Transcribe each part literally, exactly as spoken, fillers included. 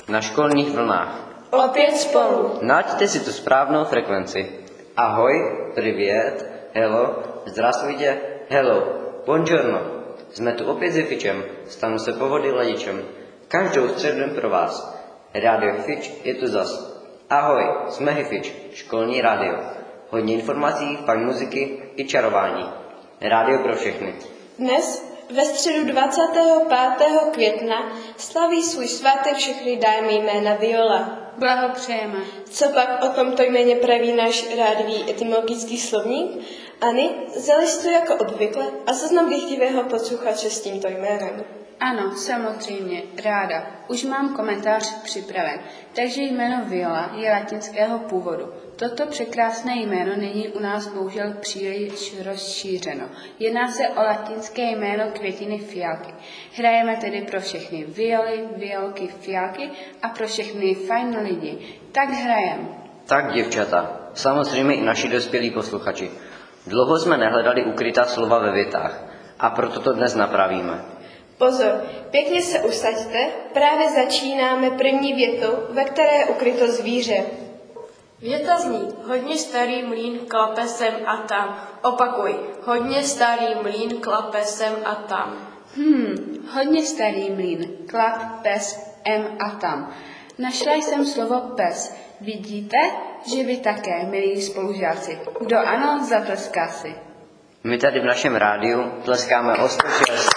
Na školních vlnách. Opět spolu. Naďte si tu správnou frekvenci. Ahoj, privět, hello, zdravstvujte, hello, buongiorno. Jsme tu opět s Fičem, stanu se povody ladičem. Každou středu pro vás. Rádio Fič je tu zas. Ahoj, jsme Fič, školní rádio. Hodně informací, fajn muziky i čarování. Rádio pro všechny. Dnes ve středu dvacátého pátého května slaví svůj svátek všechny dámy jména Viola. Blahopřejeme. Co pak o tomto jméně praví náš rádiový etymologický slovník? Ani zalistuji jako obvykle a seznam dychtivého posluchače s tímto jménem. Ano, samozřejmě, ráda. Už mám komentář připraven. Takže jméno Viola je latinského původu. Toto překrásné jméno není u nás bohužel příliš rozšířeno. Jedná se o latinské jméno květiny fialky. Hrajeme tedy pro všechny violy, violky, fialky a pro všechny fajn lidi. Tak hrajeme. Tak, děvčata, samozřejmě i naši dospělí posluchači. Dlouho jsme nehledali ukrytá slova ve větách a proto to dnes napravíme. Pozor, pěkně se usaďte, právě začínáme první větou, ve které je ukryto zvíře. Věta zní, hodně starý mlýn klape sem a tam. Opakuj, hodně starý mlýn klape sem a tam. Hmm, hodně starý mlýn, klap, pes, em a tam. Našla jsem slovo pes. Vidíte, že vy také, milí spolužáci. Kdo ano, zatleská si. My tady v našem rádiu tleskáme o sto šest.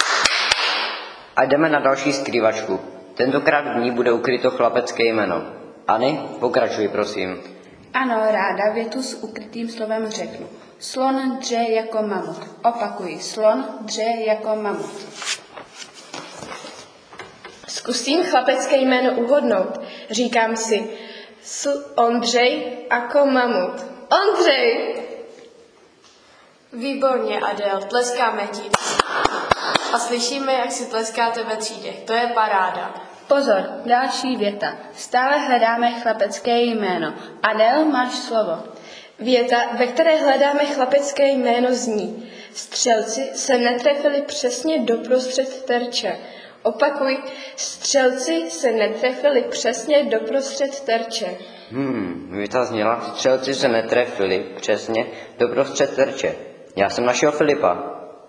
A jdeme na další skrývačku. Tentokrát v ní bude ukryto chlapecké jméno. Ani, pokračuj, prosím. Ano, ráda větu s ukrytým slovem řeknu. Slon dře jako mamut. Opakuji, slon dře jako mamut. Zkusím chlapecké jméno uhodnout. Říkám si, s Ondřej jako mamut. Ondřej! Výborně, Adél, tleskáme ti. A slyšíme, jak si tleskáte ve třídě. To je paráda. Pozor, další věta. Stále hledáme chlapecké jméno. Adél, máš slovo. Věta, ve které hledáme chlapecké jméno, zní. Střelci se netrefili přesně doprostřed terče. Opakuj, střelci se netrefili přesně doprostřed terče. Hmm, věta zněla, střelci se netrefili přesně doprostřed terče. Já jsem našel Filipa.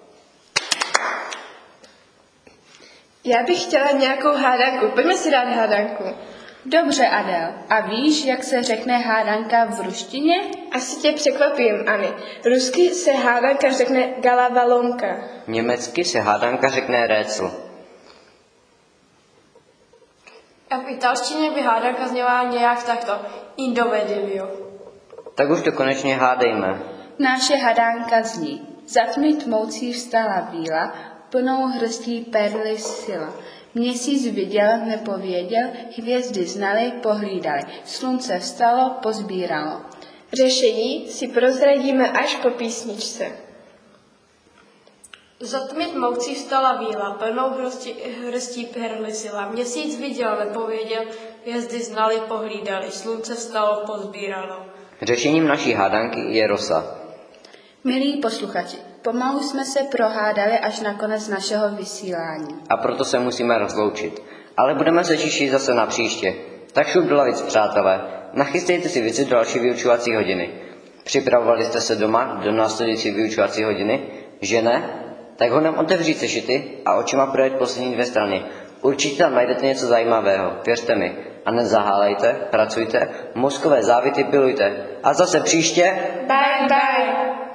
Já bych chtěla nějakou hádanku. Pojďme si dát hádanku. Dobře, Adél. A víš, jak se řekne hádanka v ruštině? Asi tě překvapím, Ani. Rusky se hádanka řekne galavalonka. Německy se hádanka řekne récl. A v italštině by hádanka zněla nějak takto. Indovedivio. Tak už to konečně hádejme. Naše hadánka zní. Za tmy tmoucí vstala víla, plnou hrstí perly sila. Měsíc viděl, nepověděl, hvězdy znali, pohlídali. Slunce vstalo, pozbíralo. Řešení si prozradíme až po písničce. Za tmy tmoucí vstala víla, plnou hrstí, hrstí perly sila. Měsíc viděl, nepověděl, hvězdy znali, pohlídali. Slunce vstalo, pozbíralo. Řešením naší hádanky je rosa. Milí posluchači, pomalu jsme se prohádali až na konec našeho vysílání. A proto se musíme rozloučit. Ale budeme se těšit zase na příště. Tak šup do lavic, přátelé. Nachystejte si věci do další vyučovací hodiny. Připravovali jste se doma do následující vyučovací hodiny? Že ne? Tak ho nám otevřít sešity a očima projet poslední dvě strany. Určitě tam najdete něco zajímavého, věřte mi. A nezahálejte, pracujte, mozkové závity pilujte. A zase příště. Bye, bye.